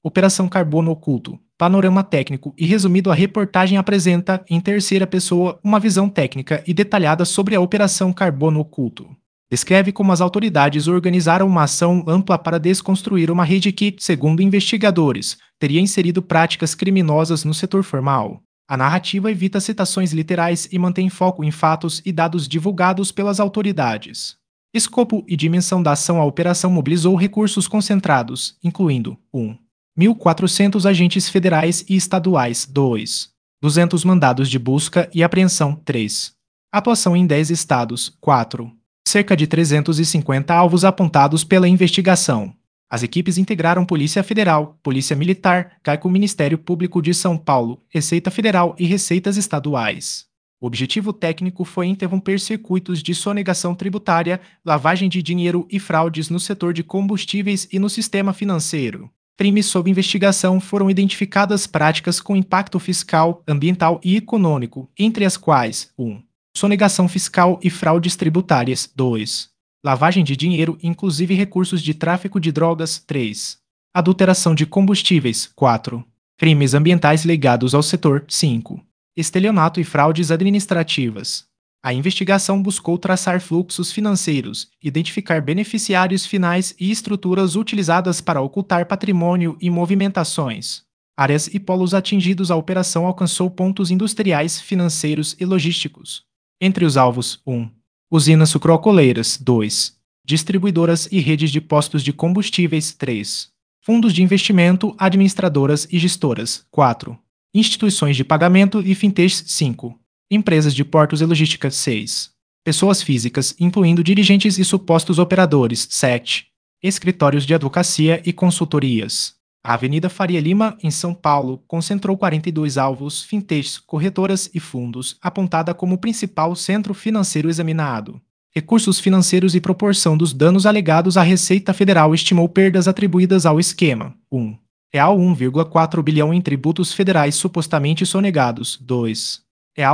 Operação Carbono Oculto. Panorama técnico e resumido, a reportagem apresenta, em terceira pessoa, uma visão técnica e detalhada sobre a Operação Carbono Oculto. Descreve como as autoridades organizaram uma ação ampla para desconstruir uma rede que, segundo investigadores, teria inserido práticas criminosas no setor formal. A narrativa evita citações literais e mantém foco em fatos e dados divulgados pelas autoridades. Escopo e dimensão da ação: a operação mobilizou recursos concentrados, incluindo 1. 1.400 agentes federais e estaduais, 2. 200 mandados de busca e apreensão, 3. Atuação em 10 estados, 4. Cerca de 350 alvos apontados pela investigação. As equipes integraram Polícia Federal, Polícia Militar, CAICO, Ministério Público de São Paulo, Receita Federal e Receitas Estaduais. O objetivo técnico foi interromper circuitos de sonegação tributária, lavagem de dinheiro e fraudes no setor de combustíveis e no sistema financeiro. Crimes sob investigação: foram identificadas práticas com impacto fiscal, ambiental e econômico, entre as quais 1. Sonegação fiscal e fraudes tributárias, 2. Lavagem de dinheiro, inclusive recursos de tráfico de drogas, 3. Adulteração de combustíveis, 4. Crimes ambientais ligados ao setor, 5. Estelionato e fraudes administrativas. A investigação buscou traçar fluxos financeiros, identificar beneficiários finais e estruturas utilizadas para ocultar patrimônio e movimentações. Áreas e polos atingidos: a operação alcançou pontos industriais, financeiros e logísticos. Entre os alvos, 1. Usinas sucroalcooleiras, 2. Distribuidoras e redes de postos de combustíveis, 3. Fundos de investimento, administradoras e gestoras, 4. Instituições de pagamento e fintechs, 5. Empresas de portos e logística, 6. Pessoas físicas, incluindo dirigentes e supostos operadores, 7. Escritórios de advocacia e consultorias. A Avenida Faria Lima, em São Paulo, concentrou 42 alvos, fintechs, corretoras e fundos, apontada como principal centro financeiro examinado. Recursos financeiros e proporção dos danos alegados: a Receita Federal estimou perdas atribuídas ao esquema: 1. Real 1,4 bilhão em tributos federais supostamente sonegados, 2. Real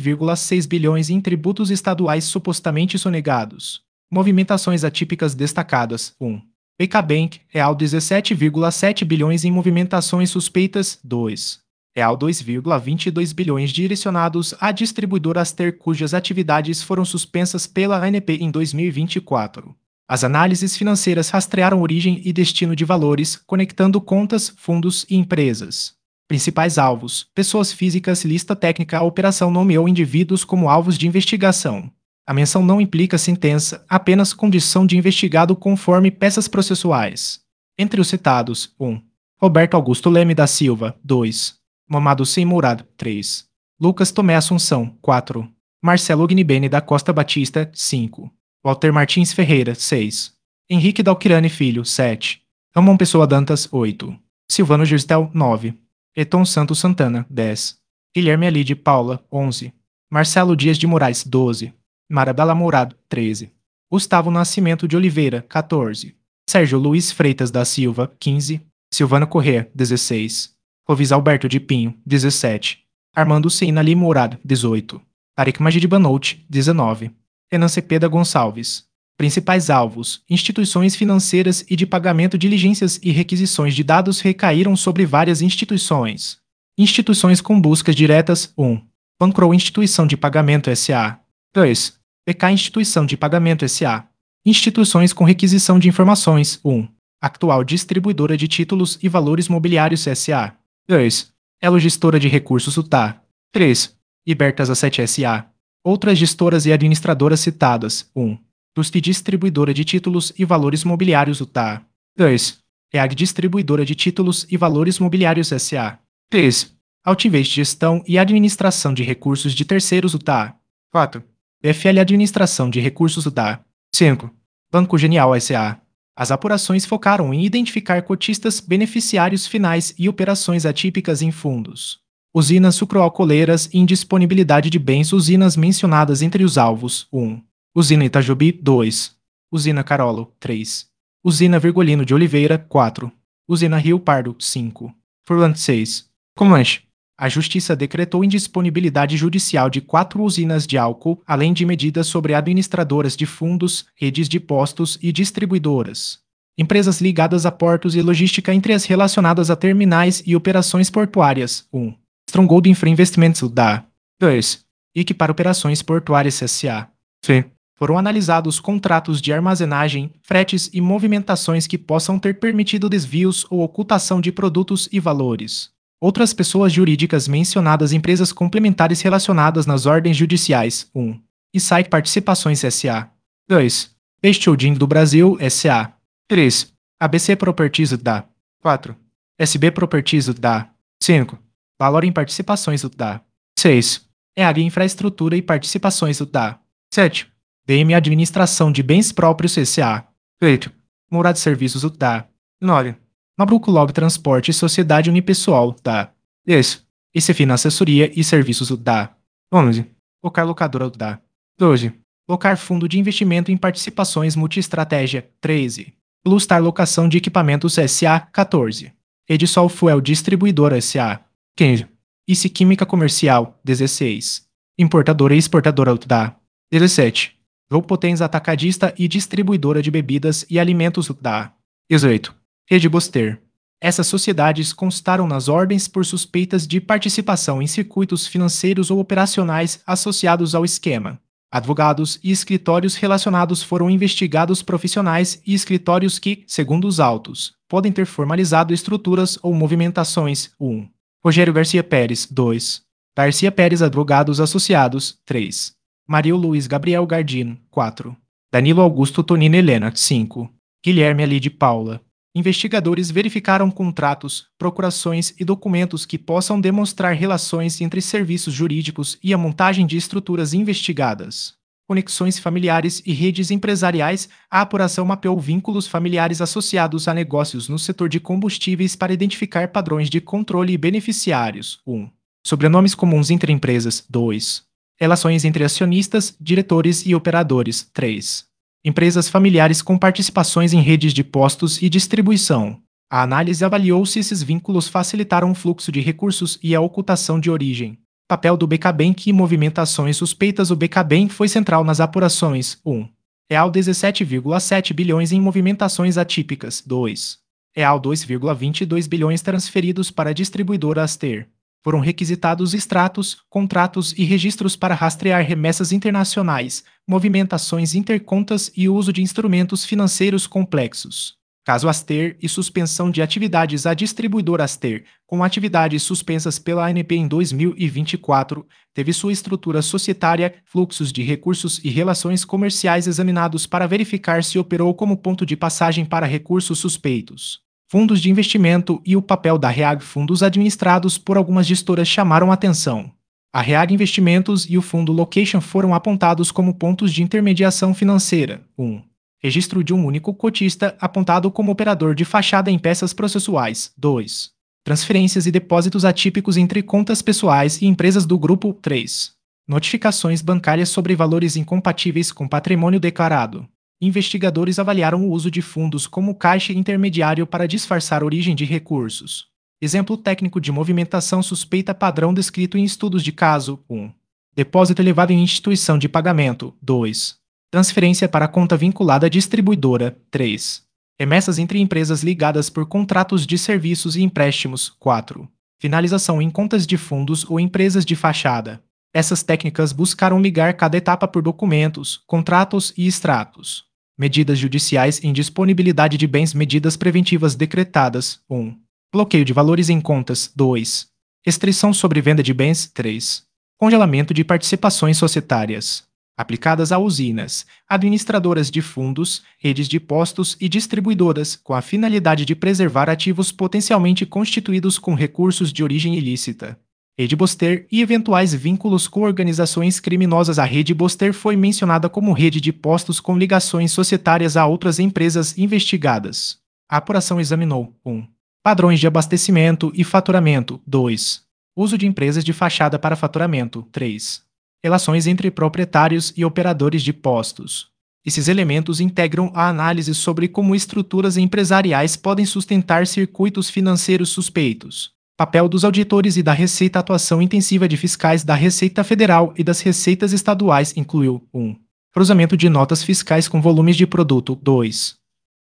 7,6 bilhões em tributos estaduais supostamente sonegados. Movimentações atípicas destacadas: 1. PK Bank, real 17,7 bilhões em movimentações suspeitas, 2. Real 2,22 bilhões direcionados a distribuidora Aster, cujas atividades foram suspensas pela ANP em 2024. As análises financeiras rastrearam origem e destino de valores, conectando contas, fundos e empresas. Principais alvos: pessoas físicas. Lista técnica: a operação nomeou indivíduos como alvos de investigação. A menção não implica sentença, apenas condição de investigado conforme peças processuais. Entre os citados: 1. Roberto Augusto Leme da Silva, 2. Mamadou Sem Mourad, 3. Lucas Tomé Assunção, 4. Marcelo Gnibene da Costa Batista, 5. Walter Martins Ferreira, 6. Henrique Dalquirane Filho, 7. Ramon Pessoa Dantas, 8. Silvano Girstel, 9. Eton Santos Santana, 10. Guilherme Alide Paula, 11. Marcelo Dias de Moraes, 12. Marabela Mourado, 13. Gustavo Nascimento de Oliveira, 14. Sérgio Luiz Freitas da Silva, 15. Silvana Corrêa, 16. Clovis Alberto de Pinho, 17. Armando Seina Lima Mourado, 18. Tarek Majid Banout, 19. Renan Cepeda Gonçalves. Principais alvos: instituições financeiras e de pagamento. Diligências e requisições de dados recaíram sobre várias instituições. Instituições com buscas diretas: 1. Pancrow Instituição de Pagamento S.A. 2. PK Instituição de Pagamento S.A. Instituições com requisição de informações: 1. Actual Distribuidora de Títulos e Valores Mobiliários S.A. 2. Elo Gestora de Recursos UTA. 3. Ibertas A7 S.A. Outras gestoras e administradoras citadas: 1. TUSP Distribuidora de Títulos e Valores Mobiliários UTA. 2. EAG Distribuidora de Títulos e Valores Mobiliários S.A. 3. Altivez Gestão e Administração de Recursos de Terceiros UTA. 4. PFL Administração de Recursos UTA. 5. Banco Genial S.A. As apurações focaram em identificar cotistas, beneficiários finais e operações atípicas em fundos. Usinas sucroalcooleiras e indisponibilidade de bens. Usinas mencionadas entre os alvos: 1. Usina Itajobi, 2. Usina Carolo, 3. Usina Virgolino de Oliveira, 4. Usina Rio Pardo, 5. Furlan, 6. Comanche. A Justiça decretou indisponibilidade judicial de 4 usinas de álcool, além de medidas sobre administradoras de fundos, redes de postos e distribuidoras. Empresas ligadas a portos e logística entre as relacionadas a terminais e operações portuárias. 1. Stronghold Infra Investimentos da 2. IC para Operações Portuárias S.A. C. Foram analisados contratos de armazenagem, fretes e movimentações que possam ter permitido desvios ou ocultação de produtos e valores. Outras pessoas jurídicas mencionadas empresas complementares relacionadas nas ordens judiciais. 1. ISAIC Participações S.A. 2. Best Holding do Brasil S.A. 3. ABC Properties da 4. SB Properties da 5. Valor em Participações da 6. EAG Infraestrutura e Participações da 7. DM Administração de Bens Próprios S.A. 8. Morada Serviços da 9. Nobruco Lobby Transporte e Sociedade Unipessoal da 10. ICFINA Assessoria e Serviços da 11. Locar Locadora da 12. Locar Fundo de Investimento em Participações Multiestratégia 13. Bluestar Locação de Equipamentos S.A. 14. Edisol Fuel Distribuidora S.A. 15. IC Química Comercial 16. Importadora e Exportadora da 17. Potens Atacadista e Distribuidora de Bebidas e Alimentos da 18. Rede Boster. Essas sociedades constaram nas ordens por suspeitas de participação em circuitos financeiros ou operacionais associados ao esquema. Advogados e escritórios relacionados foram investigados profissionais e escritórios que, segundo os autos, podem ter formalizado estruturas ou movimentações. 1. Rogério Garcia Pérez, 2. Garcia Pérez Advogados Associados, 3. Mario Luiz Gabriel Gardino, 4. Danilo Augusto Tonino Helena, 5. Guilherme Alide Paula. Investigadores verificaram contratos, procurações e documentos que possam demonstrar relações entre serviços jurídicos e a montagem de estruturas investigadas. Conexões familiares e redes empresariais. A apuração mapeou vínculos familiares associados a negócios no setor de combustíveis para identificar padrões de controle e beneficiários. 1. Sobrenomes comuns entre empresas. 2. Relações entre acionistas, diretores e operadores. 3. Empresas familiares com participações em redes de postos e distribuição. A análise avaliou se esses vínculos facilitaram o fluxo de recursos e a ocultação de origem. Papel do BK Bank e movimentações suspeitas. O BK Bank foi central nas apurações. 1. Real 17,7 bilhões em movimentações atípicas. 2. Real 2,22 bilhões transferidos para a distribuidora Aster. Foram requisitados extratos, contratos e registros para rastrear remessas internacionais, movimentações intercontas e uso de instrumentos financeiros complexos. Caso Aster e suspensão de atividades. A distribuidora Aster, com atividades suspensas pela ANP em 2024, teve sua estrutura societária, fluxos de recursos e relações comerciais examinados para verificar se operou como ponto de passagem para recursos suspeitos. Fundos de investimento e o papel da REAG. Fundos administrados por algumas gestoras chamaram atenção. A REAG Investimentos e o fundo Location foram apontados como pontos de intermediação financeira. 1. Registro de um único cotista apontado como operador de fachada em peças processuais. 2. Transferências e depósitos atípicos entre contas pessoais e empresas do grupo. 3. Notificações bancárias sobre valores incompatíveis com patrimônio declarado. Investigadores avaliaram o uso de fundos como caixa intermediário para disfarçar origem de recursos. Exemplo técnico de movimentação suspeita padrão descrito em estudos de caso. 1. Depósito elevado em instituição de pagamento. 2. Transferência para conta vinculada à distribuidora. 3. Remessas entre empresas ligadas por contratos de serviços e empréstimos. 4. Finalização em contas de fundos ou empresas de fachada. Essas técnicas buscaram ligar cada etapa por documentos, contratos e extratos. Medidas judiciais em disponibilidade de bens. Medidas preventivas decretadas. 1. Bloqueio de valores em contas. 2. Restrição sobre venda de bens. 3. Congelamento de participações societárias. Aplicadas a usinas, administradoras de fundos, redes de postos e distribuidoras, com a finalidade de preservar ativos potencialmente constituídos com recursos de origem ilícita. Rede Boster e eventuais vínculos com organizações criminosas. A Rede Boster foi mencionada como rede de postos com ligações societárias a outras empresas investigadas. A apuração examinou 1. Padrões de abastecimento e faturamento. 2. Uso de empresas de fachada para faturamento. 3. Relações entre proprietários e operadores de postos. Esses elementos integram a análise sobre como estruturas empresariais podem sustentar circuitos financeiros suspeitos. Papel dos auditores e da Receita. Atuação intensiva de fiscais da Receita Federal e das Receitas Estaduais incluiu 1. Cruzamento de notas fiscais com volumes de produto. 2.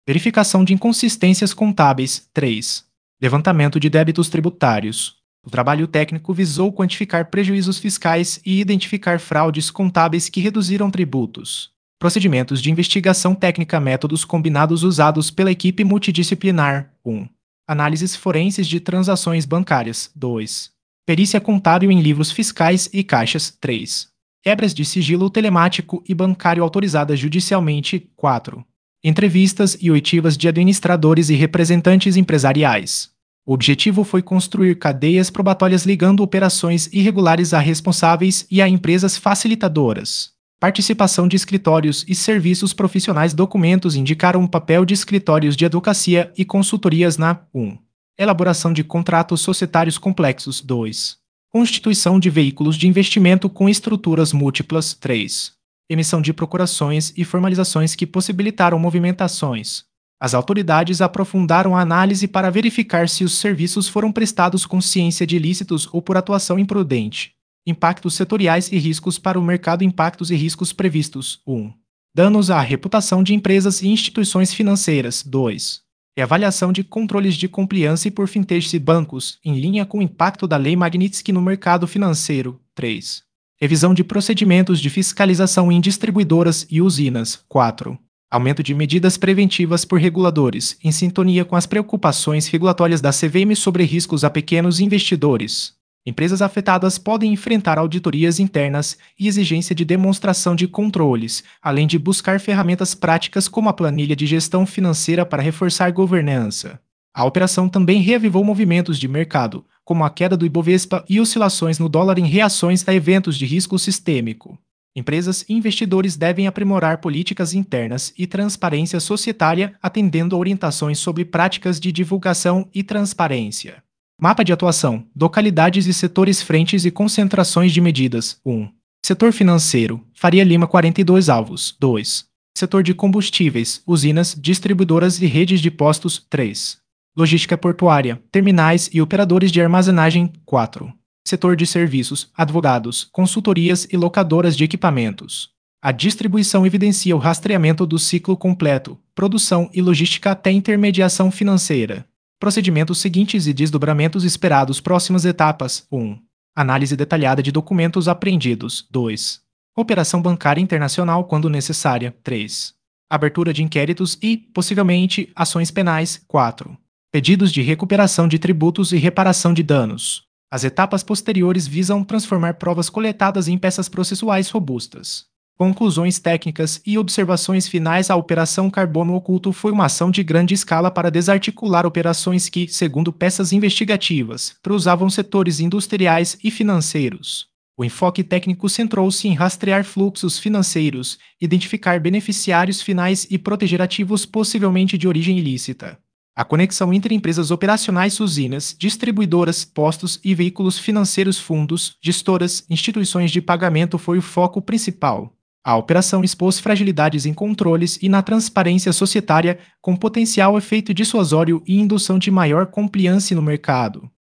Verificação de inconsistências contábeis. 3. Levantamento de débitos tributários. O trabalho técnico visou quantificar prejuízos fiscais e identificar fraudes contábeis que reduziram tributos. Procedimentos de investigação técnica, métodos combinados usados pela equipe multidisciplinar. 1. Análises forenses de transações bancárias. 2. Perícia contábil em livros fiscais e caixas. 3. Quebras de sigilo telemático e bancário autorizadas judicialmente. 4. Entrevistas e oitivas de administradores e representantes empresariais. O objetivo foi construir cadeias probatórias ligando operações irregulares a responsáveis e a empresas facilitadoras. Participação de escritórios e serviços profissionais. Documentos indicaram o papel de escritórios de advocacia e consultorias na 1. Elaboração de contratos societários complexos. 2. Constituição de veículos de investimento com estruturas múltiplas. 3. Emissão de procurações e formalizações que possibilitaram movimentações. As autoridades aprofundaram a análise para verificar se os serviços foram prestados com ciência de ilícitos ou por atuação imprudente. Impactos setoriais e riscos para o mercado. Impactos e riscos previstos. 1. Danos à reputação de empresas e instituições financeiras. 2. Avaliação de controles de compliance por fintechs e bancos, em linha com o impacto da Lei Magnitsky no mercado financeiro. 3. Revisão de procedimentos de fiscalização em distribuidoras e usinas. 4. Aumento de medidas preventivas por reguladores, em sintonia com as preocupações regulatórias da CVM sobre riscos a pequenos investidores. Empresas afetadas podem enfrentar auditorias internas e exigência de demonstração de controles, além de buscar ferramentas práticas como a planilha de gestão financeira para reforçar governança. A operação também reavivou movimentos de mercado, como a queda do Ibovespa e oscilações no dólar em reações a eventos de risco sistêmico. Empresas e investidores devem aprimorar políticas internas e transparência societária, atendendo a orientações sobre práticas de divulgação e transparência. Mapa de atuação, localidades e setores, frentes e concentrações de medidas. 1. Setor financeiro, Faria Lima 42 alvos. 2. Setor de combustíveis, usinas, distribuidoras e redes de postos. 3. Logística portuária, terminais e operadores de armazenagem. 4. Setor de serviços, advogados, consultorias e locadoras de equipamentos. A distribuição evidencia o rastreamento do ciclo completo, produção e logística até intermediação financeira. Procedimentos seguintes e desdobramentos esperados. Próximas etapas. 1. Análise detalhada de documentos apreendidos. 2. Operação bancária internacional quando necessária. 3. Abertura de inquéritos e, possivelmente, ações penais. 4. Pedidos de recuperação de tributos e reparação de danos. As etapas posteriores visam transformar provas coletadas em peças processuais robustas. Conclusões técnicas e observações finais. A Operação Carbono Oculto foi uma ação de grande escala para desarticular operações que, segundo peças investigativas, cruzavam setores industriais e financeiros. O enfoque técnico centrou-se em rastrear fluxos financeiros, identificar beneficiários finais e proteger ativos possivelmente de origem ilícita. A conexão entre empresas operacionais, usinas, distribuidoras, postos e veículos financeiros, fundos, gestoras, instituições de pagamento foi o foco principal. A operação expôs fragilidades em controles e na transparência societária, com potencial efeito dissuasório e indução de maior compliance no mercado.